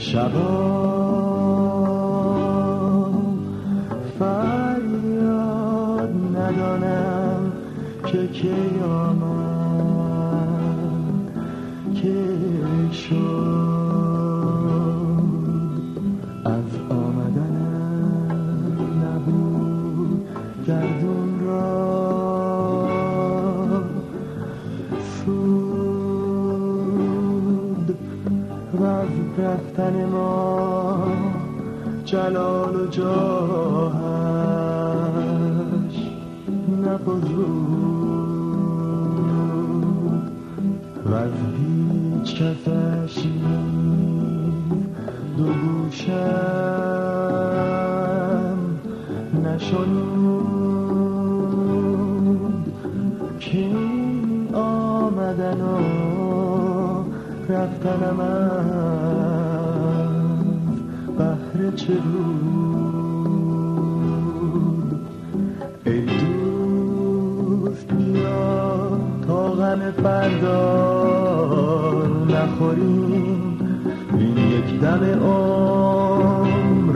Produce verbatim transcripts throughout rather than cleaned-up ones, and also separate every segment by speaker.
Speaker 1: شبا فریاد ندانم که کی آمد که شد، از آمدنم نبود گردون را سود و از رفتن ما جلال و جاهش نفزود و از هیچ کسش دو گوشم نشنود که این آمدن و رفتنم از بهر چه بود. ای دوست بیا تا غم فردا نخوریم، این یک دم عمر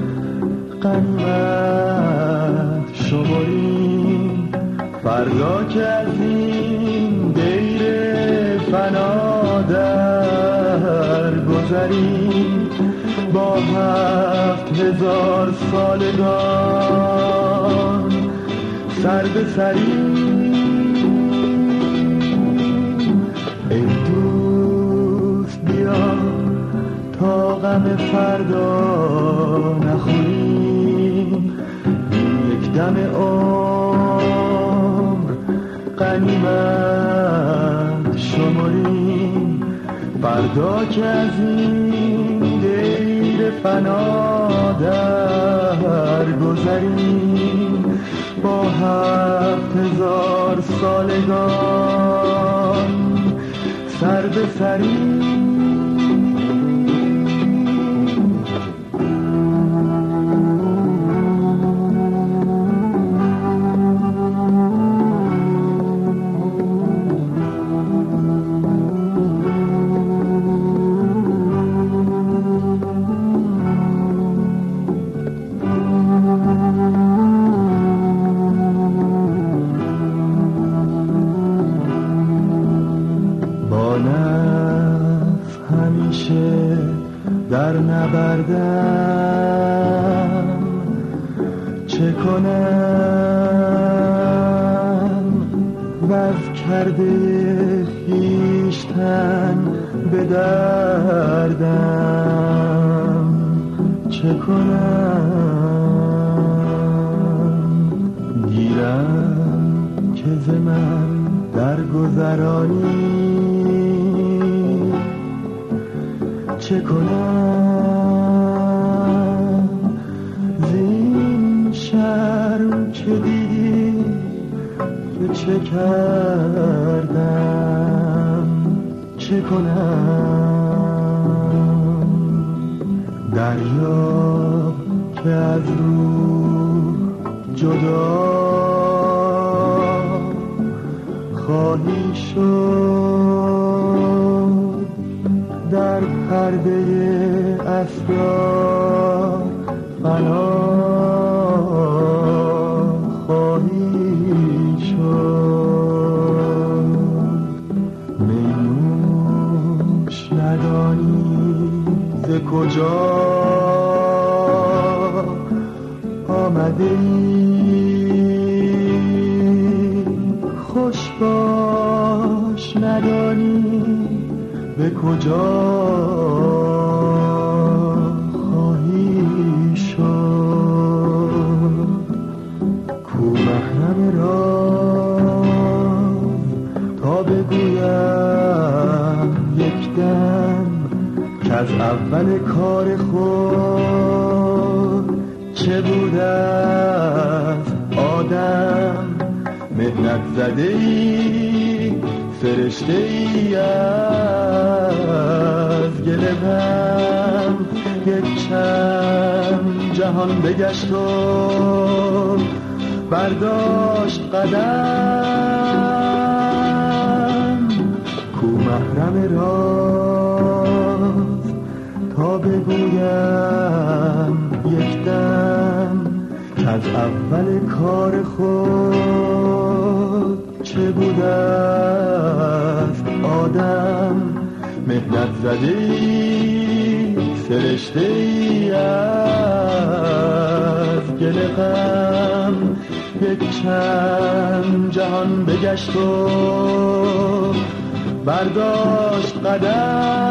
Speaker 1: غنیمت شمریم، فردا که از این دیر فنا در گذریم، با هفت هزار سالگان سر به سریم. ای دوست بیا تا غم فردا نخوریم، یک دم عمر غنیمت شمریم، فردا که از این دیر فنا در گذریم، با هفت هزار سالگان سر به سریم. در نبردم چه کنم، وز کرده خویشتن به دردم چه کنم، گیرم که ز من در گذرانی چه کنم، زین شرم که دیدی که چه کردم چه کنم، دریا که از روح جدا خواهی شد، در پرده اسرار فنا خواهی شد، می‌نوش ندانی ز کجا آمده ای، خوش باش ندانی به کجا خواهی شد، کو محرم راز تا بگویم یک دم، که از اول کار خود چه بوده است آدم، مهنت زده ای فرشته ای از گل غم، یک چند جهان بگشت و برداشت قدم، کو محرم راز تا بگویم یک دم که از اول کار خود چه بوده است آدم مهنت زدی سرشته‌ای از گل غم یک چند جهان بگشت و برداشت قدم